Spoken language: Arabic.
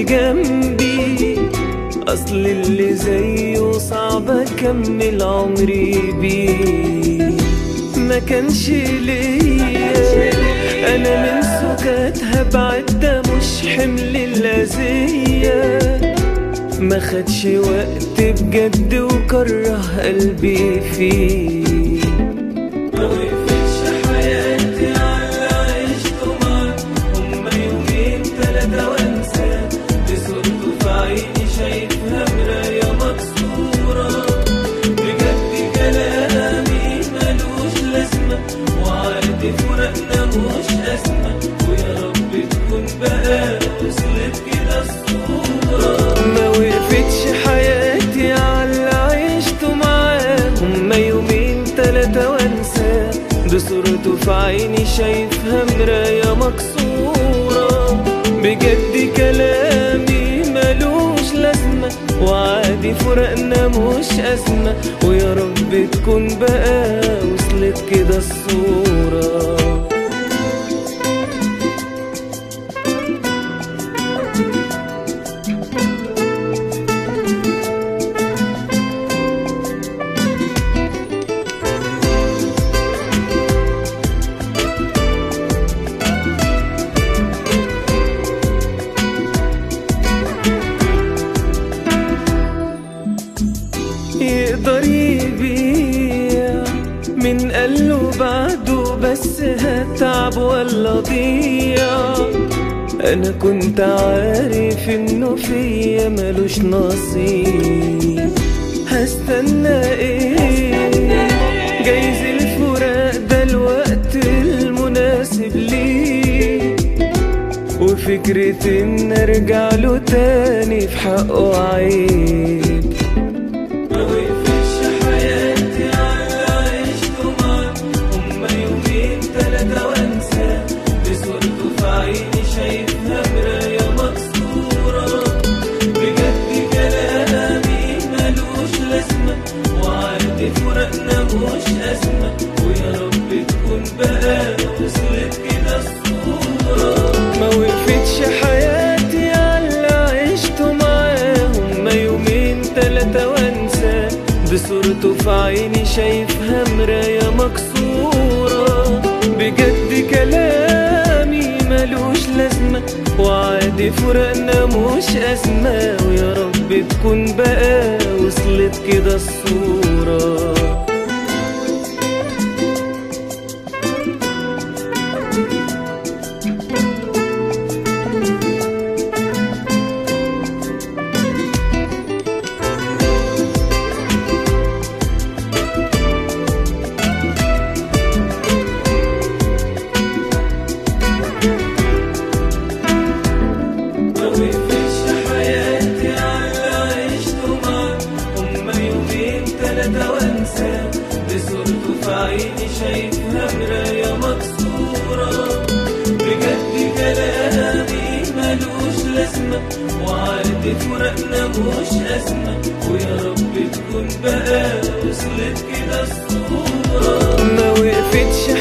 جنبي، اصل اللي زيه صعب اكمل عمري بيه. ما كانش ليا انا من سكاتها بعد، ده مش حمل الأذية. ما خدش وقت بجد وكره قلبي فيه. ما وقفتش حياتي على عشته معاه، هما يومين تلاتة وانساه. بصورته في عيني شايفها مراية مكسورة. بجد كلامي ملوش لازمة، وعادي فراقنا مش أزمة. ويا رب تكون بقى وصلت كده الصورة. ما وقفتش حياتي على عشته معاه، هما يومين تلاتة وانساه. بصورته في عيني شايفها مراية مكسورة. بجد كلامي ملوش لازمة، وعادي فراقنا مش أزمة. ويا رب تكون بقى وصلت كده الصورة. يقدر يبيع من قاله بعده، بس هتعب ولا ضيع. انا كنت عارف انه فيا ملوش نصيب. هستنى ايه؟ جايز الفراق ده الوقت المناسب ليه. وفكرة ان ارجع له تاني في حقه عيب. ما وقفتش حياتي على عشته معاه، هما يومين تلاتة وانساه. بصورته في عيني شايفها مراية مكسورة. بجد كلامي ملوش لازمة، وعادي فراقنا مش أزمة. ويا رب تكون بقى وصلت كده الصورة. ما وقفتش حياتي على عشته معاه، هما يومين تلاتة وانساه. بصورته في عيني شايفها مراية مكسورة. بجد كلامي ملوش لازمة، وعادي فراقنا مش أزمة. ويا رب تكون بقى وصلت كده الصورة. ما وقفتش حياتي على عشته معاه، هما يومين تلاتة وانساه. بصورته في عيني شايفها مراية مكسورة. بجد كلامي ملوش لازمة، وعادي فراقنا مش أزمة. ويا رب تكون بقى وصلت كده الصورة. ما وقفتش